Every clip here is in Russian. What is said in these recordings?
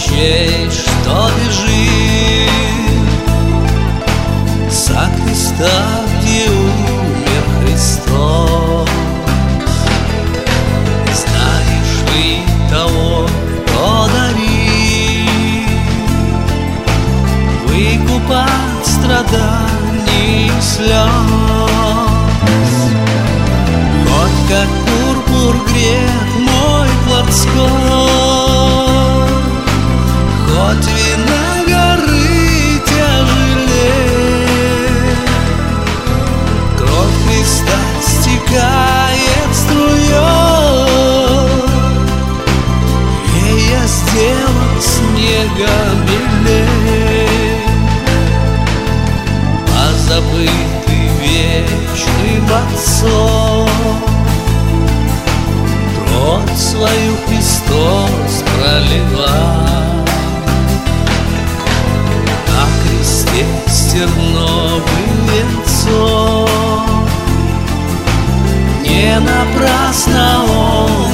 ручей, что бежит со креста, где умер Христос. Знаешь ли того, кто дарит выкуп от страданий и слез? Хоть как пурпур грех мой плотской, хоть вина горы тяжелее, кровь Христа стекает струей, ей я сделан снегом белей. Позабытый вечным Отцом кровь свою Христос проливал, на кресте с терновым венцом. Не напрасно Он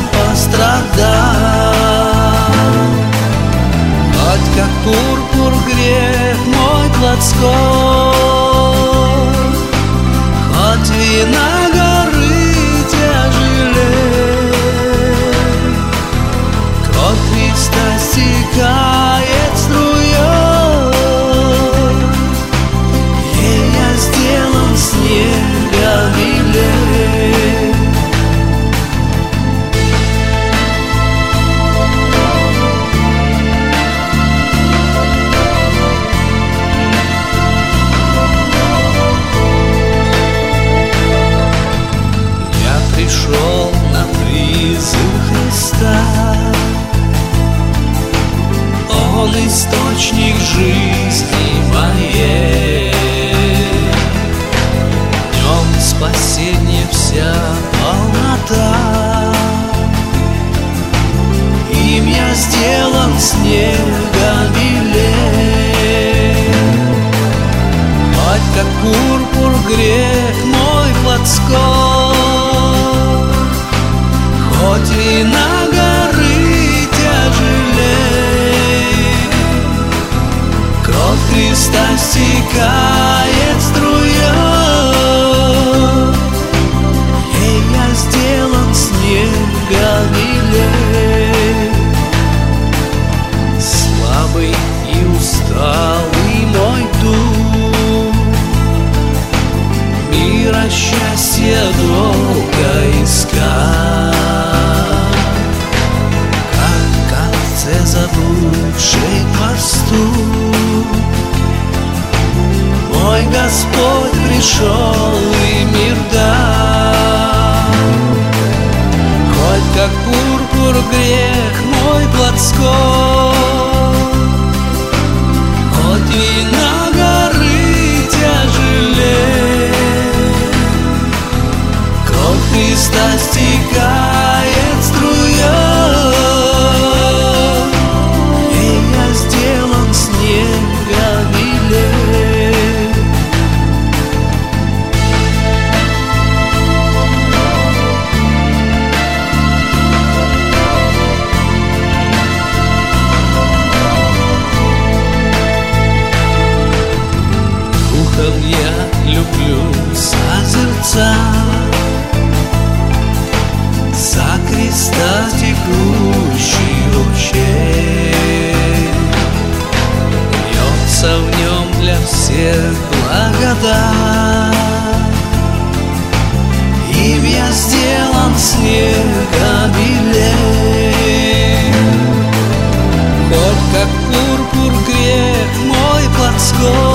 пострадал, хоть как пурпур грех мой плотской, хоть вина горы тяжелей, кровь Христа стекает струей, ей я сделан снегом белей. Пришел на призыв Христа, Он источник жизни моей. В Нем спасение вся полнота, им я сделан снегом белей. Хоть как пурпур грех мой плотской, хоть вина горы тяжелей, кровь Христа стекает струей, ей я сделан снегом белей. Слабый и усталый мой дух мира счастья долго искал, как овце заблудшей пастух, мой Господь пришел и мир дал. Хоть как пурпур грех мой плотской, хоть вина горы тяжелей, кровь Христа стекает струей, ей я сделан снегом белей. Духом я люблю созерцать за креста текущий ручей. Льется в нем для всех благодать, им я сделан снегом белей. Хоть как пурпур грех мой плотской,